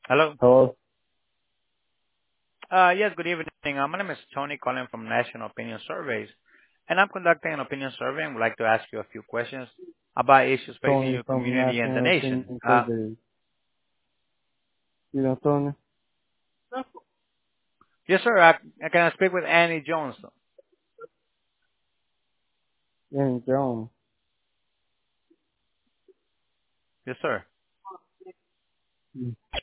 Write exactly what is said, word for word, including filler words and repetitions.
Hello. Hello? Uh, yes, good evening. Uh, my name is Tony calling from National Opinion Surveys, and I'm conducting an opinion survey and would like to ask you a few questions about issues facing Tony your from community and the National nation. Opinion Uh, Survey. You know, Tony? yes, sir. I, I can I speak with Annie Jones. Danny Jones. Yes, sir.